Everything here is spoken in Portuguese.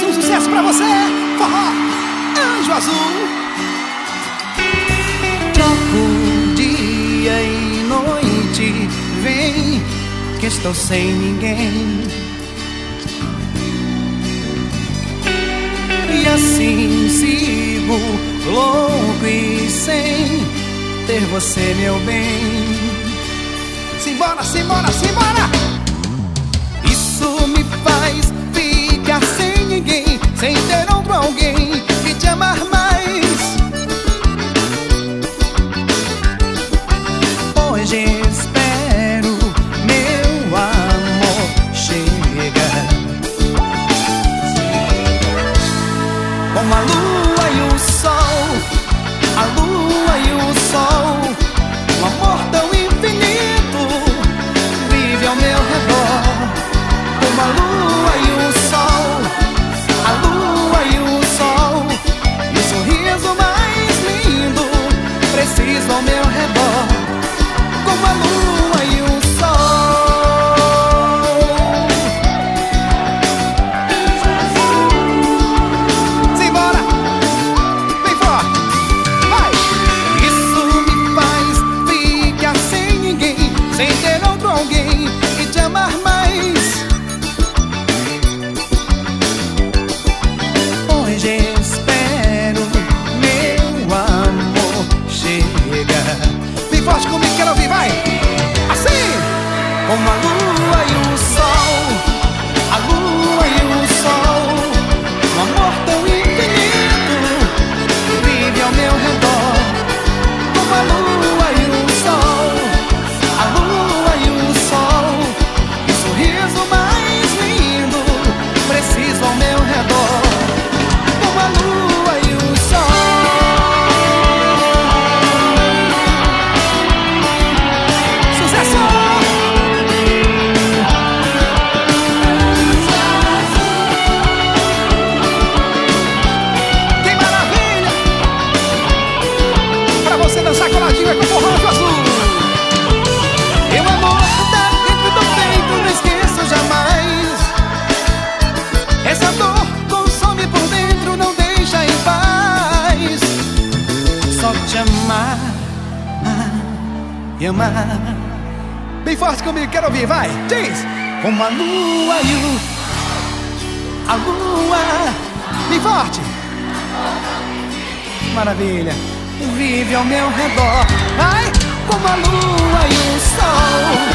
um sucesso pra você, forró Anjo Azul. Troco dia e noite, vem que estou sem ninguém. E assim sigo louco e sem ter você, meu bem. Simbora, simbora, simbora! Isso me faz ficar sem ninguém, sem ter outro alguém que te amar mais. Hoje espero, meu amor chega. Com a lua e o sol, a lua e o sol, um amor tão infinito vive ao meu redor. Com a lua e o sol, a lua e o sol, e o sorriso mais lindo preciso ao meu redor. Com a lua e o sem ter outro alguém e te amar mais. Hoje espero, meu amor chega. Bem forte comigo, quero ouvir, vai! Assim! Com a lua e o sol, a lua e o sol, um amor tão infinito vive ao meu redor. Com a lua e o sol, a lua e o sol, e o sorriso mais lindo preciso ao meu redor. Com a lua e o sol. Sucesso! Que maravilha! Pra você dançar coladinho é com o forró Anjo Azul. Meu amor tá dentro do peito, não esqueço jamais. Essa dor consome por dentro, não deixa em paz. Só te amar e amar. Bem forte comigo, quero ouvir, vai! Diz! Como a lua e a lua, Bem forte! maravilha, vive ao meu redor. Ai, como a lua e o sol.